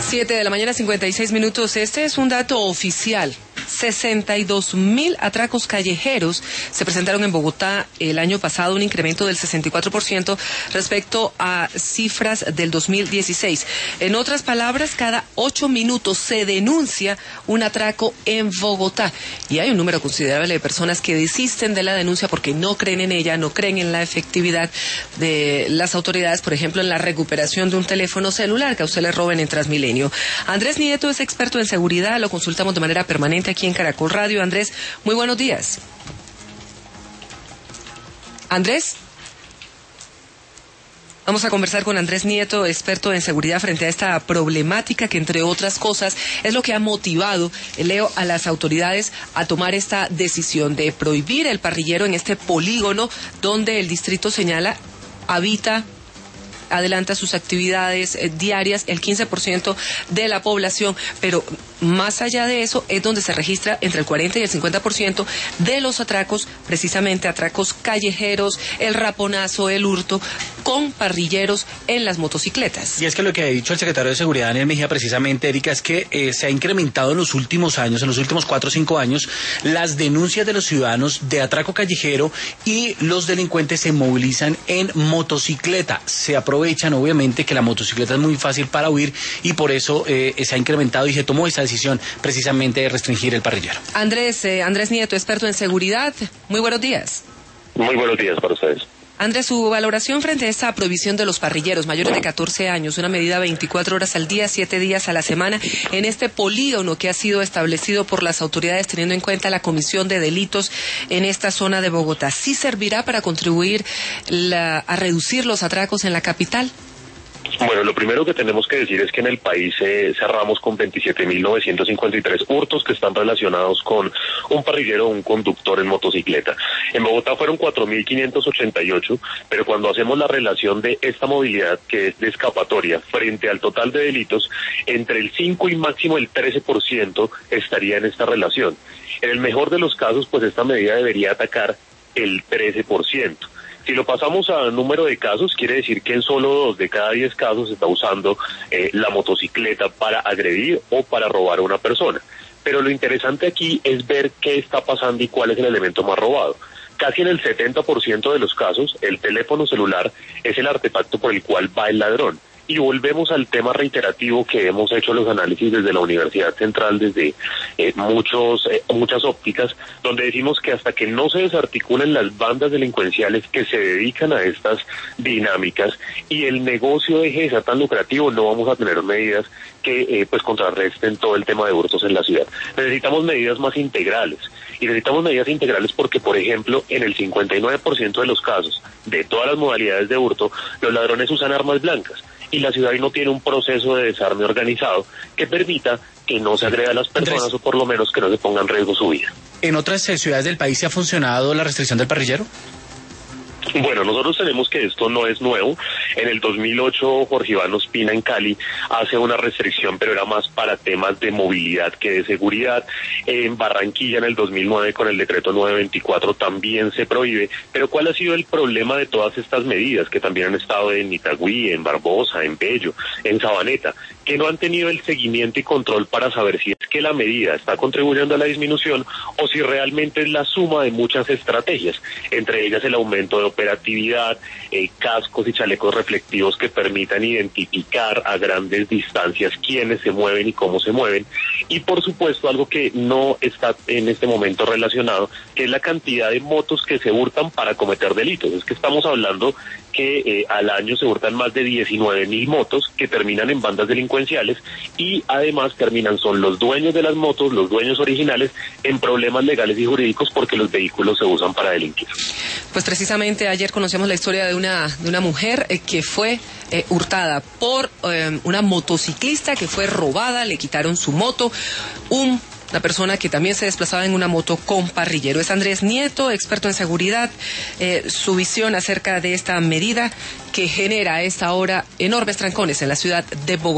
7:56 a.m. Este es un dato oficial. 62.000 atracos callejeros se presentaron en Bogotá el año pasado, un incremento del 64% respecto a cifras del 2016. En otras palabras, cada 8 minutos se denuncia un atraco en Bogotá. Y hay un número considerable de personas que desisten de la denuncia porque no creen en ella, no creen en la efectividad de las autoridades, por ejemplo, en la recuperación de un teléfono celular que a usted le roben en Transmilenio. Andrés Nieto es experto en seguridad, lo consultamos de manera permanente aquí en Caracol Radio. Andrés, muy buenos días. Andrés. Vamos a conversar con Andrés Nieto, experto en seguridad, frente a esta problemática que, entre otras cosas, es lo que ha motivado, Leo, a las autoridades a tomar esta decisión de prohibir el parrillero en este polígono donde el distrito señala adelanta sus actividades diarias el 15% de la población, pero más allá de eso es donde se registra entre el 40 y el 50% de los atracos, precisamente atracos callejeros, el raponazo, el hurto, con parrilleros en las motocicletas. Y es que lo que ha dicho el secretario de Seguridad, Daniel Mejía, precisamente, Erika, es que se ha incrementado en los últimos años, en los últimos 4 o 5 años, las denuncias de los ciudadanos de atraco callejero, y los delincuentes se movilizan en motocicleta. Se aprovechan, obviamente, que la motocicleta es muy fácil para huir, y por eso se ha incrementado y se tomó esa decisión precisamente de restringir el parrillero. Andrés Nieto, experto en seguridad, muy buenos días. Muy buenos días para ustedes. Andrés, su valoración frente a esta prohibición de los parrilleros mayores de 14 años, una medida 24 horas al día, 7 días a la semana, en este polígono que ha sido establecido por las autoridades teniendo en cuenta la comisión de delitos en esta zona de Bogotá. ¿Sí servirá para contribuir a reducir los atracos en la capital? Bueno, lo primero que tenemos que decir es que en el país cerramos con 27.953 hurtos que están relacionados con un parrillero o un conductor en motocicleta. En Bogotá fueron 4.588, pero cuando hacemos la relación de esta movilidad, que es de escapatoria, frente al total de delitos, entre el 5 y máximo el 13% estaría en esta relación. En el mejor de los casos, pues esta medida debería atacar el 13%. Si lo pasamos a número de casos, quiere decir que en solo 2 de cada 10 casos se está usando la motocicleta para agredir o para robar a una persona. Pero lo interesante aquí es ver qué está pasando y cuál es el elemento más robado. Casi en el 70% de los casos, el teléfono celular es el artefacto por el cual va el ladrón. Y volvemos al tema reiterativo que hemos hecho los análisis desde la Universidad Central, desde muchas ópticas, donde decimos que hasta que no se desarticulen las bandas delincuenciales que se dedican a estas dinámicas y el negocio deje de ser tan lucrativo, no vamos a tener medidas que contrarresten todo el tema de hurtos en la ciudad. Necesitamos medidas más integrales. Y necesitamos medidas integrales porque, por ejemplo, en el 59% de los casos, de todas las modalidades de hurto, los ladrones usan armas blancas. Y la ciudad no tiene un proceso de desarme organizado que permita que no se agreda a las personas, Andrés, o por lo menos que no se ponga en riesgo su vida. ¿En otras ciudades del país se ha funcionado la restricción del parrillero? Bueno, nosotros tenemos que esto no es nuevo. En el 2008, Jorge Iván Ospina en Cali hace una restricción, pero era más para temas de movilidad que de seguridad. En Barranquilla, en el 2009, con el decreto 924, también se prohíbe. Pero ¿cuál ha sido el problema de todas estas medidas que también han estado en Itagüí, en Barbosa, en Bello, en Sabaneta? Que no han tenido el seguimiento y control para saber si es que la medida está contribuyendo a la disminución o si realmente es la suma de muchas estrategias, entre ellas el aumento de operatividad, cascos y chalecos reflectivos que permitan identificar a grandes distancias quiénes se mueven y cómo se mueven, y por supuesto algo que no está en este momento relacionado, que es la cantidad de motos que se hurtan para cometer delitos. Es que estamos hablando que al año se hurtan más de 19.000 motos que terminan en bandas delincuenciales, y además son los dueños de las motos, los dueños originales, en problemas legales y jurídicos porque los vehículos se usan para delinquir. Pues precisamente ayer conocemos la historia de una mujer que fue hurtada por una motociclista que fue robada, le quitaron su moto, una persona que también se desplazaba en una moto con parrillero. Es Andrés Nieto, experto en seguridad, su visión acerca de esta medida que genera a esta hora enormes trancones en la ciudad de Bogotá.